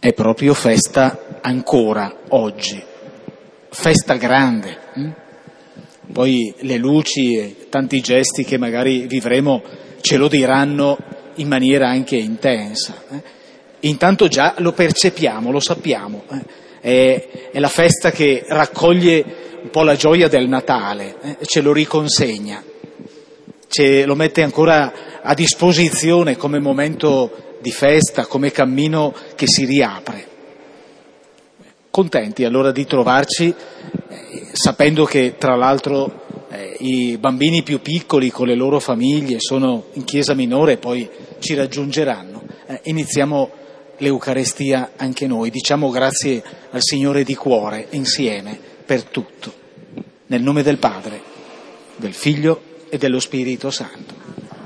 è proprio festa ancora oggi, festa grande. Poi le luci e tanti gesti che magari vivremo ce lo diranno in maniera anche intensa. Intanto già lo percepiamo, lo sappiamo. È la festa che raccoglie un po' la gioia del Natale, ce lo riconsegna, ce lo mette ancora a disposizione come momento di festa, come cammino che si riapre. Contenti allora di trovarci, sapendo che tra l'altro i bambini più piccoli con le loro famiglie sono in chiesa minore e poi ci raggiungeranno. Iniziamo l'Eucarestia anche noi, diciamo grazie al Signore di cuore insieme per tutto. Nel nome del Padre, del Figlio e dello Spirito Santo.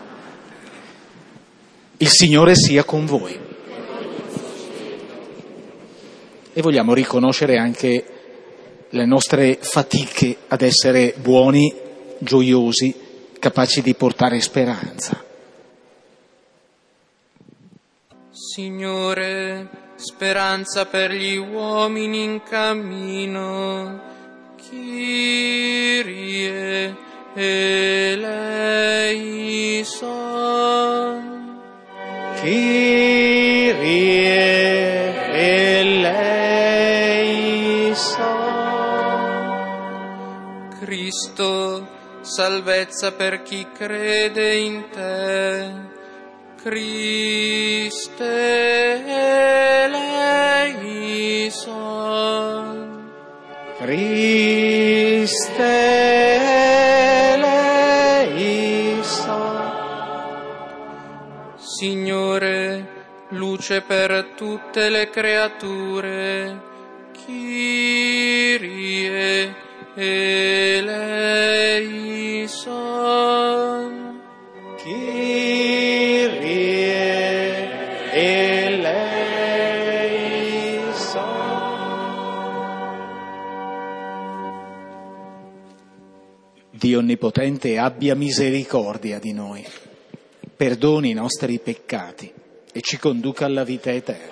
Il Signore sia con voi. E vogliamo riconoscere anche le nostre fatiche ad essere buoni, gioiosi, capaci di portare speranza. Signore, speranza per gli uomini in cammino, Kyrie eleison. Kyrie eleison. Cristo, salvezza per chi crede in te, Christe eleison. Christe eleison. Signore, luce per tutte le creature, Kyrie eleison. Kyrie eleison. Dio Onnipotente abbia misericordia di noi, perdoni i nostri peccati e ci conduca alla vita eterna.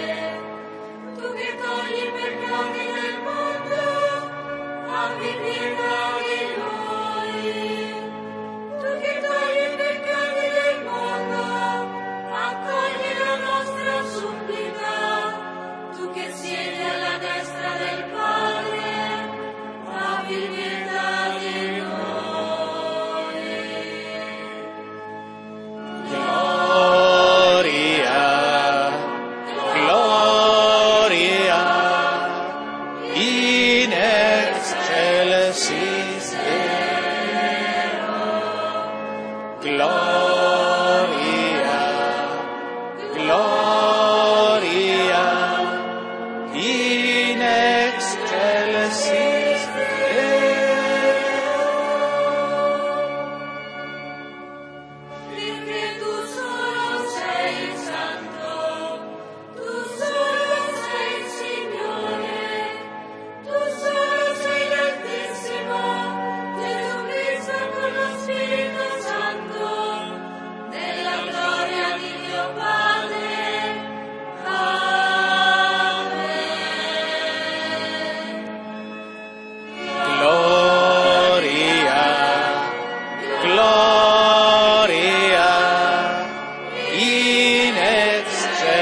Tu che togli i peccati del mondo, fammi vivere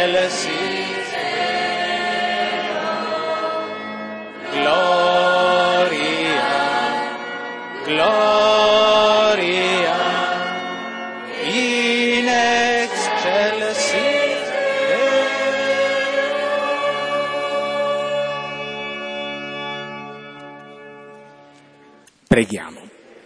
excelsis Gloria, gloria in excelsis Preghiamo.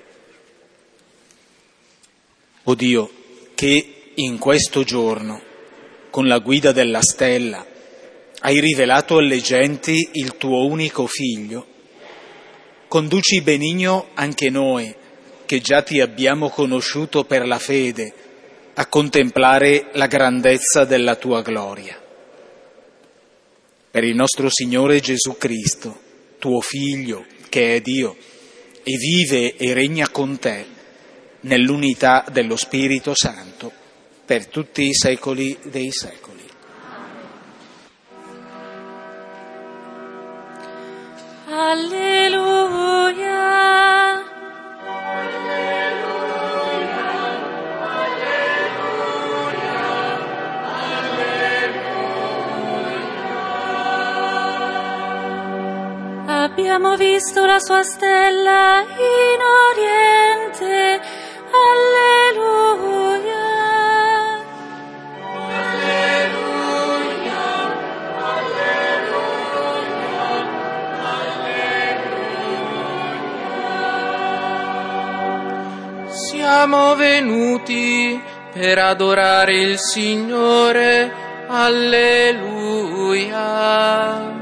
O Dio, che in questo giorno, con la guida della stella, hai rivelato alle genti il tuo unico Figlio, conduci benigno anche noi, che già ti abbiamo conosciuto per la fede, a contemplare la grandezza della tua gloria. Per il nostro Signore Gesù Cristo, tuo Figlio, che è Dio, e vive e regna con te, nell'unità dello Spirito Santo, per tutti i secoli dei secoli. Alleluia. Abbiamo visto la sua stella in oriente. Alleluia. Alleluia. Alleluia. Siamo venuti per adorare il Signore. Alleluia.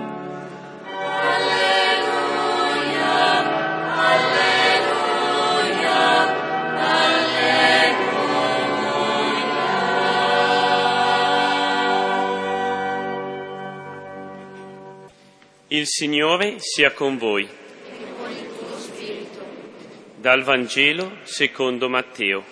Il Signore sia con voi. E con il tuo spirito. Dal Vangelo secondo Matteo.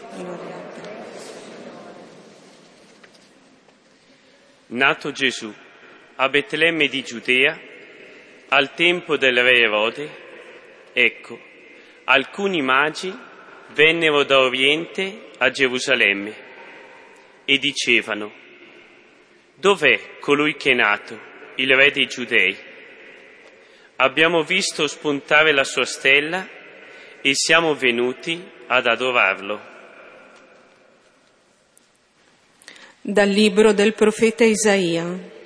Nato Gesù a Betlemme di Giudea, al tempo del re Erode, ecco, alcuni magi vennero da Oriente a Gerusalemme e dicevano: dov'è colui che è nato, il re dei Giudei? Abbiamo visto spuntare la sua stella e siamo venuti ad adorarlo. Dal libro del profeta Isaia.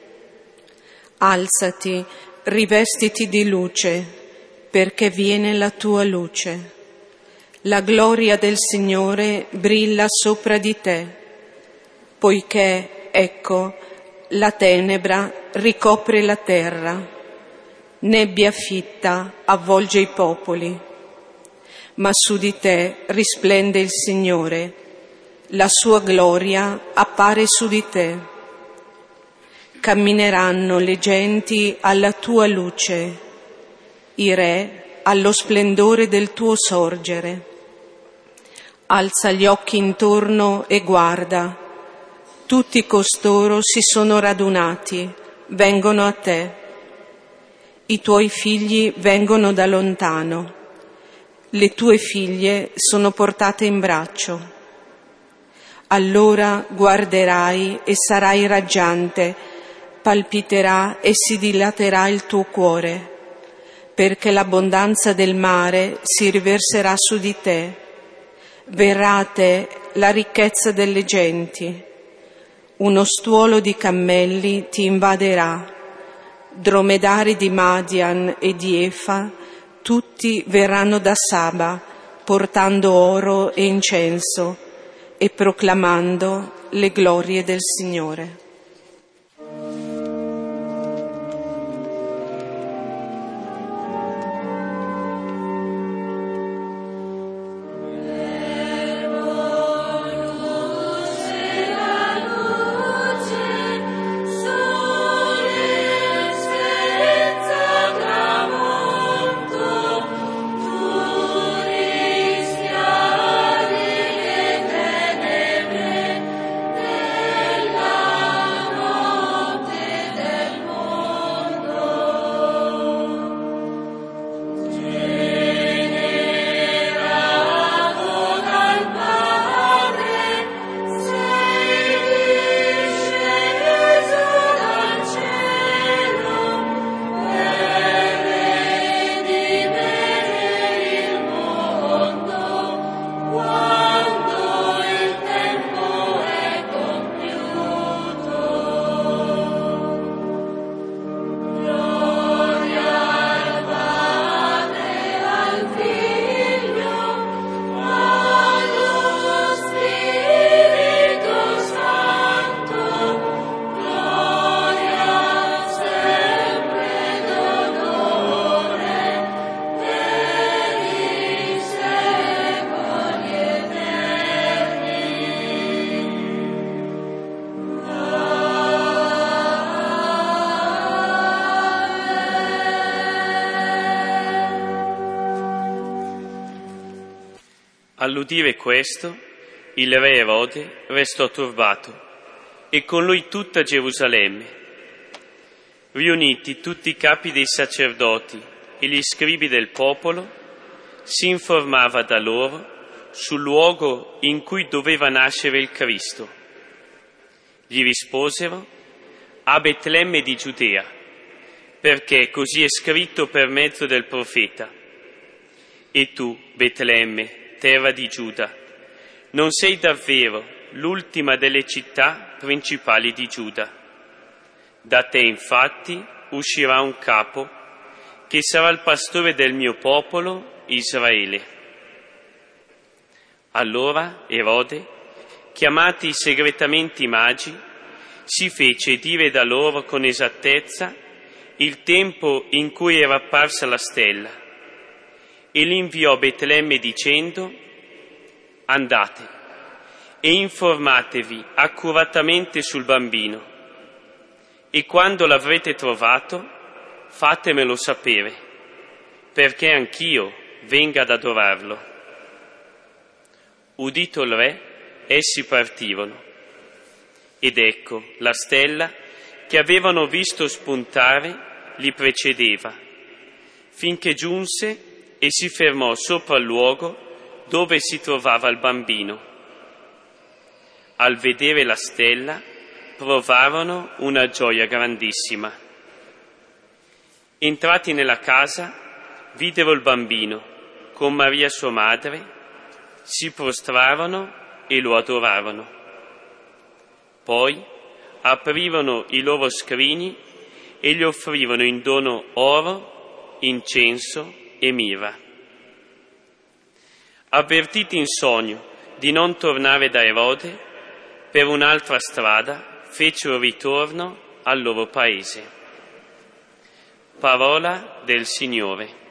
Alzati, rivestiti di luce, perché viene la tua luce. La gloria del Signore brilla sopra di te, poiché, ecco, la tenebra ricopre la terra. Nebbia fitta avvolge i popoli, ma su di te risplende il Signore, la sua gloria appare su di te. Cammineranno le genti alla tua luce, i re allo splendore del tuo sorgere. Alza gli occhi intorno e guarda, tutti costoro si sono radunati, vengono a te. I tuoi figli vengono da lontano, le tue figlie sono portate in braccio. Allora guarderai e sarai raggiante, palpiterà e si dilaterà il tuo cuore, perché l'abbondanza del mare si riverserà su di te. Verrà a te la ricchezza delle genti, uno stuolo di cammelli ti invaderà. Dromedari di Madian e di Efa, tutti verranno da Saba, portando oro e incenso e proclamando le glorie del Signore. Alleluia. All'udire questo, il re Erode restò turbato e con lui tutta Gerusalemme. Riuniti tutti i capi dei sacerdoti e gli scribi del popolo, si informava da loro sul luogo in cui doveva nascere il Cristo. Gli risposero: a Betlemme di Giudea, perché così è scritto per mezzo del profeta. E tu, Betlemme, terra di Giuda, non sei davvero l'ultima delle città principali di Giuda. Da te infatti uscirà un capo che sarà il pastore del mio popolo Israele. Allora Erode, chiamati segretamente i magi, si fece dire da loro con esattezza il tempo in cui era apparsa la stella e li inviò a Betlemme dicendo: andate e informatevi accuratamente sul bambino e quando l'avrete trovato fatemelo sapere, perché anch'io venga ad adorarlo. Udito il re, essi partirono. Ed ecco, la stella che avevano visto spuntare li precedeva, finché giunse e si fermò sopra il luogo dove si trovava il bambino. Al vedere la stella, provarono una gioia grandissima. Entrati nella casa, videro il bambino con Maria sua madre, si prostrarono e lo adorarono. Poi aprirono i loro scrigni e gli offrirono in dono oro, incenso e mirra. Avvertiti in sogno di non tornare da Erode, per un'altra strada fecero ritorno al loro paese. Parola del Signore.